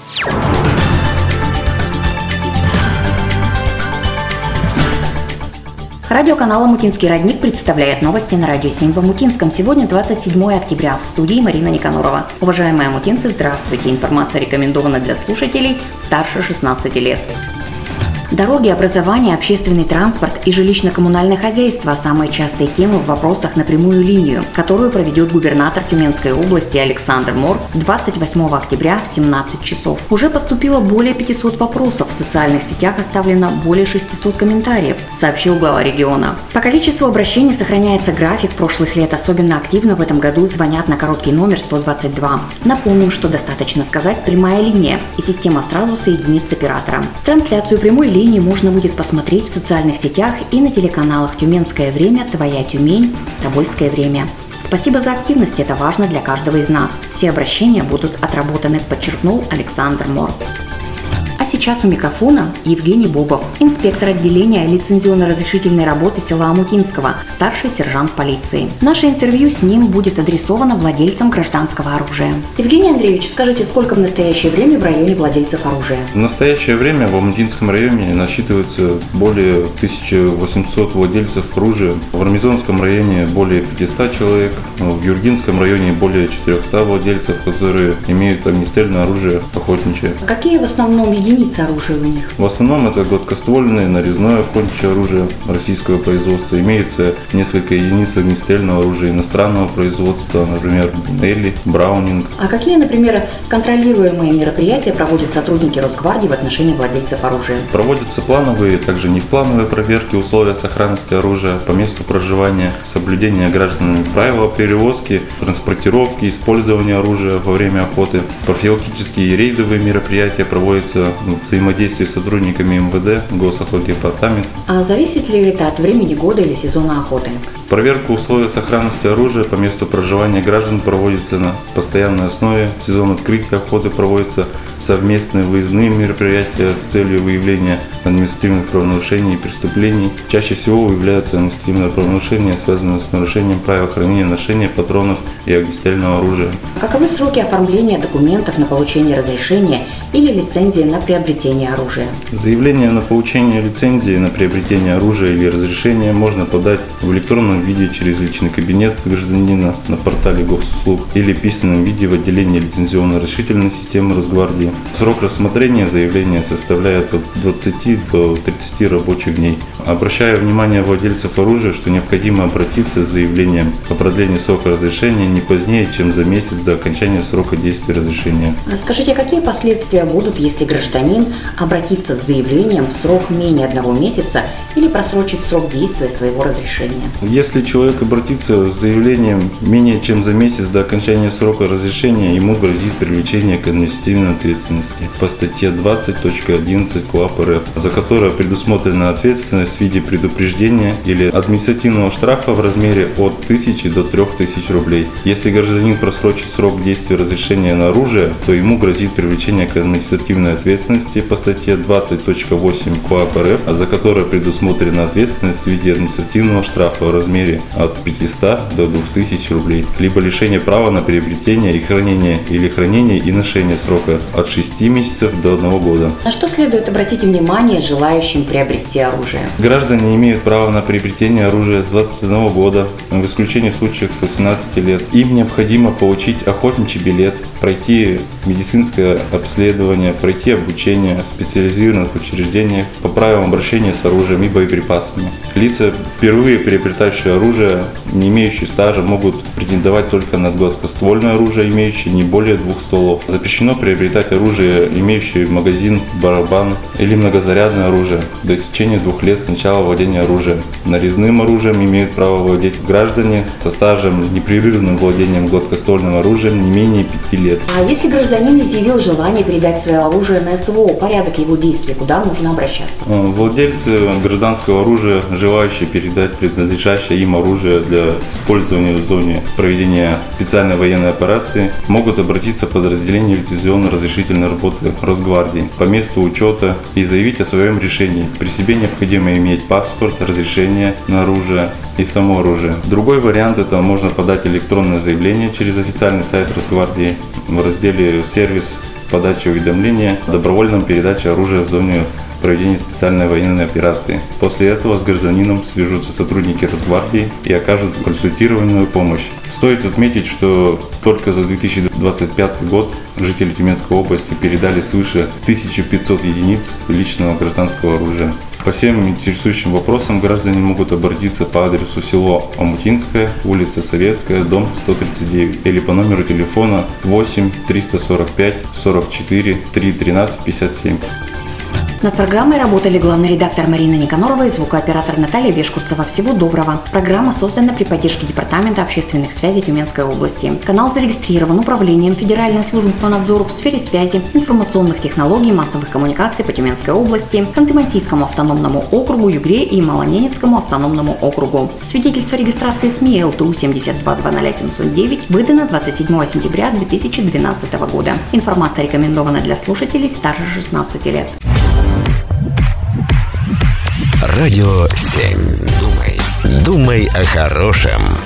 Радиоканал «Омутинский родник» представляет новости на Радио 7 в Омутинском. Сегодня 27 октября. В студии Марина Никанорова. Уважаемые омутинцы, здравствуйте. Информация рекомендована для слушателей старше 16 лет. Дороги, образование, общественный транспорт и жилищно-коммунальное хозяйство – самые частые темы в вопросах на прямую линию, которую проведет губернатор Тюменской области Александр Мор 28 октября в 17 часов. Уже поступило более 500 вопросов, в социальных сетях оставлено более 600 комментариев, сообщил глава региона. По количеству обращений сохраняется график прошлых лет, особенно активно в этом году звонят на короткий номер 122. Напомним, что достаточно сказать «прямая линия», и система сразу соединит с оператором. Трансляцию прямой линии можно будет посмотреть в социальных сетях и на телеканалах «Тюменское время», «Твоя Тюмень», «Тобольское время». Спасибо за активность, это важно для каждого из нас. Все обращения будут отработаны, подчеркнул Александр Мор. А сейчас у микрофона Евгений Бобов, инспектор отделения лицензионно-разрешительной работы села Омутинского, старший сержант полиции. Наше интервью с ним будет адресовано владельцам гражданского оружия. Евгений Андреевич, скажите, сколько в настоящее время в районе владельцев оружия? В настоящее время в Омутинском районе насчитывается более 1800 владельцев оружия. В Армизонском районе более 500 человек, в Юргинском районе более 400 владельцев, которые имеют огнестрельное оружие охотничье. Какие в основном единицы оружия у них? В основном это гладкоствольное, нарезное охотничье оружие российского производства. Имеется несколько единиц огнестрельного оружия иностранного производства, например, Бинелли, Браунинг. А какие, например, контролируемые мероприятия проводят сотрудники Росгвардии в отношении владельцев оружия? Проводятся плановые, также невплановые проверки условий сохранности оружия по месту проживания, соблюдение гражданами правил перевозки, транспортировки, использования оружия во время охоты. Профилактические и рейдовые мероприятия проводятся в взаимодействии с сотрудниками МВД, Госохотдепартамента. А зависит ли это от времени года или сезона охоты? Проверка условий сохранности оружия по месту проживания граждан проводится на постоянной основе. В сезон открытия охоты проводятся совместные выездные мероприятия с целью выявления административных правонарушений и преступлений. Чаще всего выявляются административные правонарушения, связанные с нарушением правил хранения, ношения патронов и огнестрельного оружия. Каковы сроки оформления документов на получение разрешения или лицензии на приобретение оружия? Заявление на получение лицензии на приобретение оружия или разрешения можно подать в электронном виде через личный кабинет гражданина на портале госуслуг или письменном виде в отделении лицензионно-разрешительной системы Росгвардии. Срок рассмотрения заявления составляет от 20 до 30 рабочих дней. Обращаю внимание владельцев оружия, что необходимо обратиться с заявлением о продлении срока разрешения не позднее, чем за месяц до окончания срока действия разрешения. Скажите, какие последствия будут, если гражданин обратится с заявлением в срок менее 1 месяца или просрочит срок действия своего разрешения? Если человек обратится с заявлением менее чем за месяц до окончания срока разрешения, ему грозит привлечение к административной ответственности по статье 20.11 КоАП РФ, за которое предусмотрена ответственность в виде предупреждения или административного штрафа в размере от 1000 до 3000 рублей. Если гражданин просрочит срок действия разрешения на оружие, то ему грозит привлечение к административной ответственности по статье 20.8 КоАП РФ, за которое предусмотрена ответственность в виде административного штрафа в размере от 500 до 2000 рублей, либо лишение права на приобретение и хранение или хранение и ношение срока от 6 месяцев до 1 года. На что следует обратить внимание желающим приобрести оружие? Граждане имеют право на приобретение оружия с 21 года, в исключении случаев с 18 лет. Им необходимо получить охотничий билет, пройти медицинское обследование, пройти обучение в специализированных учреждениях по правилам обращения с оружием и боеприпасами. Лица, впервые приобретающие оружие, не имеющие стажа, могут претендовать только на гладкоствольное оружие, имеющее не более 2 стволов. Запрещено приобретать оружие, имеющее магазин, барабан или многозарядное оружие до истечения 2 лет с начала владения оружием. Нарезным оружием имеют право владеть граждане со стажем непрерывным владением гладкоствольным оружием не менее 5 лет. А если гражданин изъявил желание передать свое оружие на СВО, порядок его действий, куда нужно обращаться? Владельцы гражданского оружия, желающие передать принадлежащее им оружие для использования в зоне проведения специальной военной операции, могут обратиться в подразделение лицензионно-разрешительной работы Росгвардии по месту учета и заявить о своем решении. При себе необходимо иметь паспорт, разрешение на оружие и само оружие. Другой вариант — это можно подать электронное заявление через официальный сайт Росгвардии в разделе «Сервис» подачи уведомления о добровольном передаче оружия в зоне проведения специальной военной операции. После этого с гражданином свяжутся сотрудники Росгвардии и окажут консультированную помощь. Стоит отметить, что только за 2025 год жители Тюменской области передали свыше 1500 единиц личного гражданского оружия. По всем интересующим вопросам граждане могут обратиться по адресу село Омутинское, улица Советская, дом 139 или по номеру телефона 8 345 44 313 57. Над программой работали главный редактор Марина Никанорова и звукооператор Наталья Вешкурцева. Всего доброго. Программа создана при поддержке Департамента общественных связей Тюменской области. Канал зарегистрирован Управлением Федеральной службы по надзору в сфере связи, информационных технологий, массовых коммуникаций по Тюменской области, Ханты-Мансийскому автономному округу, Югре и Малоненецкому автономному округу. Свидетельство регистрации СМИ ЛТУ 7220709 выдано 27 сентября 2012 года. Информация рекомендована для слушателей старше 16 лет. Радио 7. Думай о хорошем.